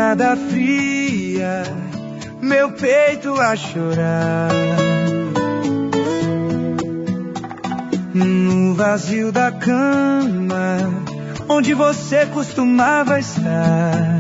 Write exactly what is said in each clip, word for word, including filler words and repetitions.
madrugada fria, meu peito a chorar. No vazio da cama, onde você costumava estar.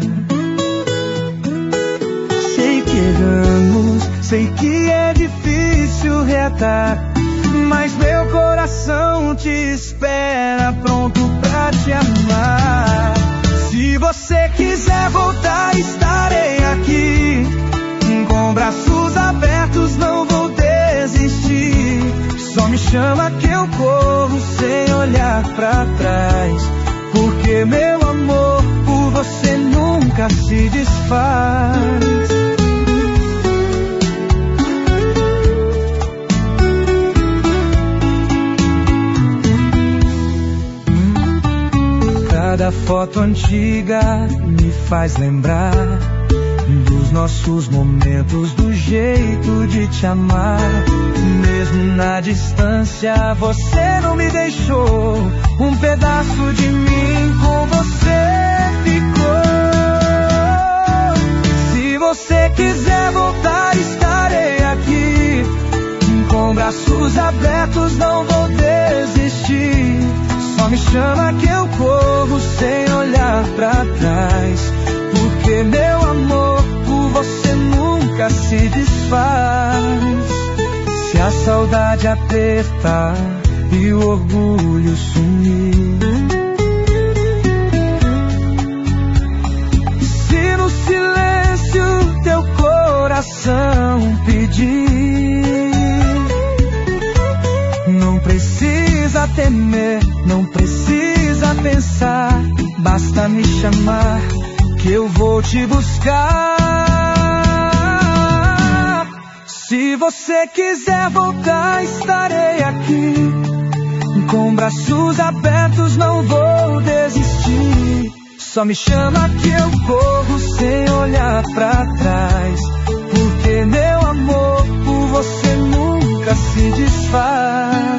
Sei que erramos, sei que é difícil reatar, mas meu coração te espera, pronto pra te amar. Se você quiser voltar, estarei aqui, com braços abertos, não vou desistir. Só me chama que eu corro sem olhar pra trás, porque meu amor por você nunca se desfaz. Cada foto antiga me faz lembrar dos nossos momentos, do jeito de te amar. Mesmo na distância você não me deixou, um pedaço de mim com você ficou. Se você quiser voltar, estarei aqui, com braços abertos, não vou desistir. Só me chama que eu corro sem olhar pra trás, porque meu amor por você nunca se desfaz. Se a saudade apertar e o orgulho sumir, se no silêncio teu coração pedir, não precisa temer, não precisa pensar, basta me chamar que eu vou te buscar. Se você quiser voltar, estarei aqui, com braços abertos, não vou desistir. Só me chama que eu corro sem olhar pra trás, porque meu amor por você nunca se desfaz.